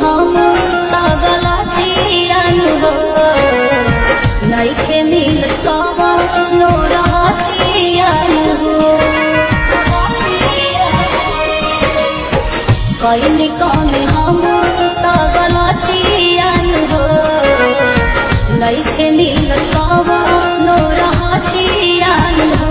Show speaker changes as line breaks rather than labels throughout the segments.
हम पागलातियान हो नइखे मिल कवनो रहतियान हो कइनी कौन हम पागलातियान हो नइखे मिल कवनो रहतियान हो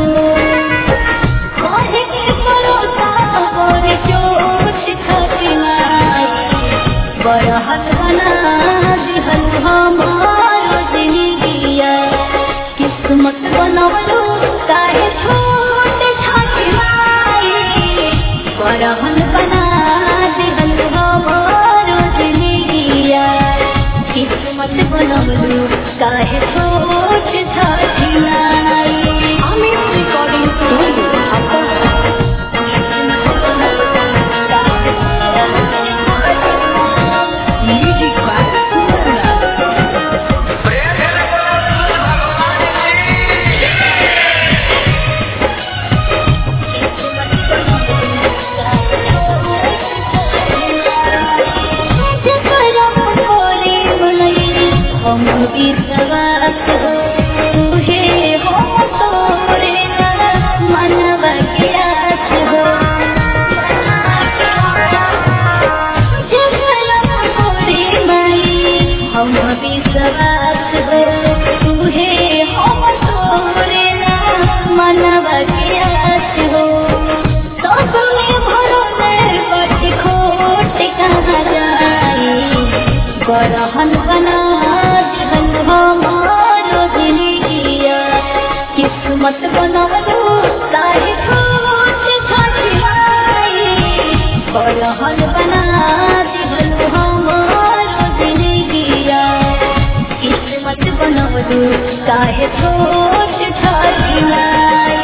बरहत बना दिहल हमारो जिंदगिया किस्मत बनवलो काहे छोट छाती माई बरहत बना दिहल हमारो जिंदगिया किस्मत बनवलो काहे छोट छाती माई आमिर रिकॉर्डिंग स्टूडियो बरहन बना दिहल हमारो जिंदगिया किस्मत बनवलो काहे छोट छाती माई बरहन बना दिहल हमारो जिंदगिया किस्मत बनवलो काहे छोट छाती माई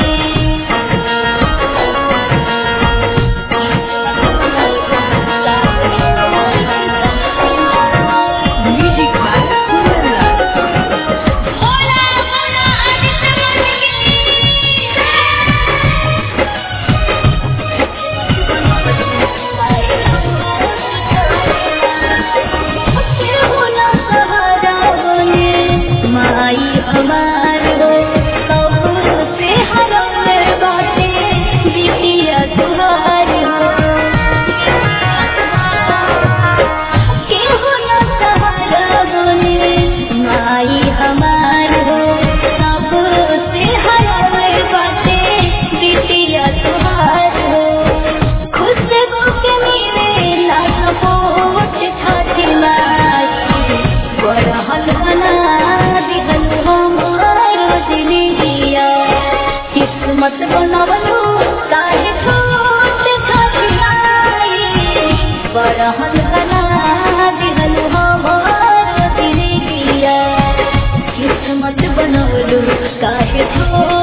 किस्मत बनवलो काहे छोट छाती माई बरहन बना दिहल हमारो जिंदगिया किस्मत बनवलो काहे छोट